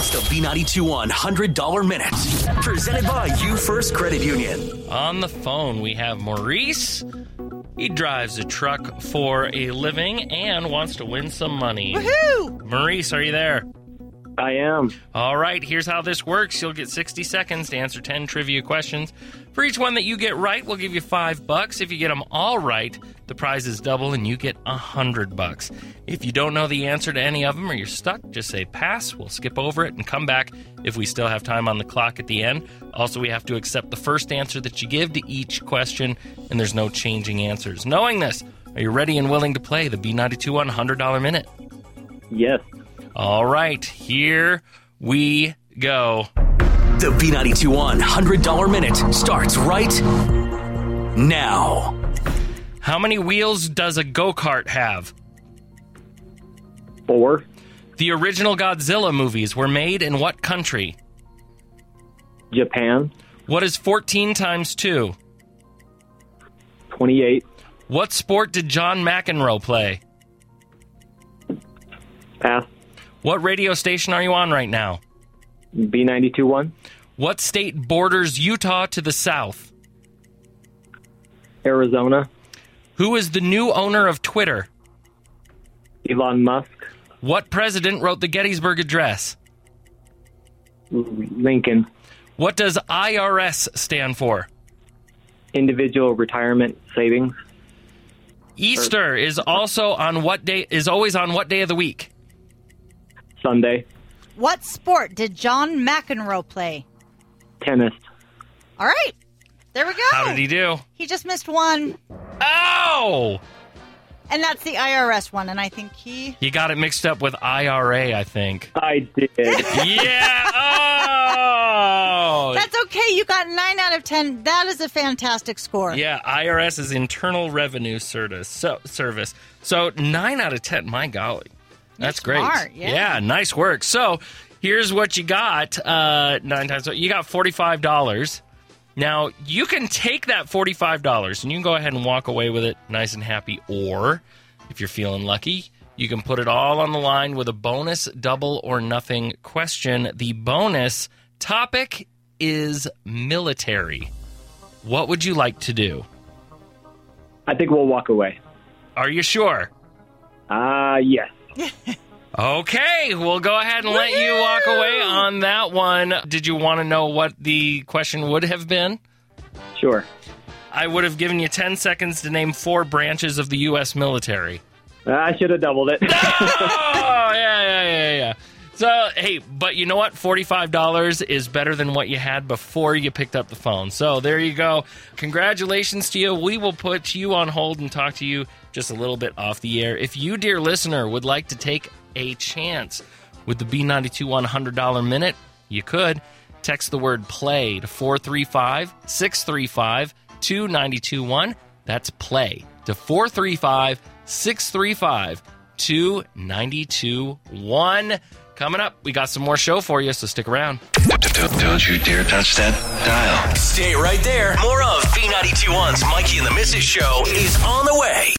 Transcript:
The B92.1 $100 Minute. Presented by You First Credit Union. On the phone, we have Maurice. He drives a truck for a living and wants to win some money. Woohoo! Maurice, are you there? I am. All right, here's how this works. You'll get 60 seconds to answer 10 trivia questions. For each one that you get right, we'll give you $5. If you get them all right, the prize is double and you get $100. If you don't know the answer to any of them or you're stuck, just say pass. We'll skip over it and come back if we still have time on the clock at the end. Also, we have to accept the first answer that you give to each question, and there's no changing answers. Knowing this, are you ready and willing to play the B92.1 $100 Minute? Yes. All right, here we go. The B92.1 $100 Minute starts right now. How many wheels does a go-kart have? 4. The original Godzilla movies were made in what country? Japan. What is 14 times 2? 28. What sport did John McEnroe play? Pass. What radio station are you on right now? B92.1. What state borders Utah to the south? Arizona. Who is the new owner of Twitter? Elon Musk. What president wrote the Gettysburg Address? Lincoln. What does IRS stand for? Individual Retirement Savings. Easter is also on what day? Is always on what day of the week? Sunday. What sport did John McEnroe play? Tennis. All right. There we go. How did he do? He just missed one. Oh! And that's the IRS one, and I think he... You got it mixed up with IRA, I think. I did. Yeah! Oh! That's okay. You got 9 out of 10. That is a fantastic score. Yeah, IRS is Internal Revenue Service. So 9 out of 10. My golly. That's great. Smart, yeah. Nice work. So here's what you got. 9 times. So you got $45. Now, you can take that $45 and you can go ahead and walk away with it nice and happy. Or, if you're feeling lucky, you can put it all on the line with a bonus double or nothing question. The bonus topic is military. What would you like to do? I think we'll walk away. Are you sure? Yes. Okay, we'll go ahead and let you walk away on that one. Did you want to know what the question would have been? Sure. I would have given you 10 seconds to name 4 branches of the U.S. military. I should have doubled it. Oh, yeah. So, hey, but you know what? $45 is better than what you had before you picked up the phone. So there you go. Congratulations to you. We will put you on hold and talk to you just a little bit off the air. If you, dear listener, would like to take a chance with the B92 $100 Minute, you could. Text the word play to 435-635-2921. That's play to 435-635-2921. Coming up, we got some more show for you, so stick around. Don't you dare touch that dial. Stay right there. More of B92.1's Mikey and the Missus Show is on the way.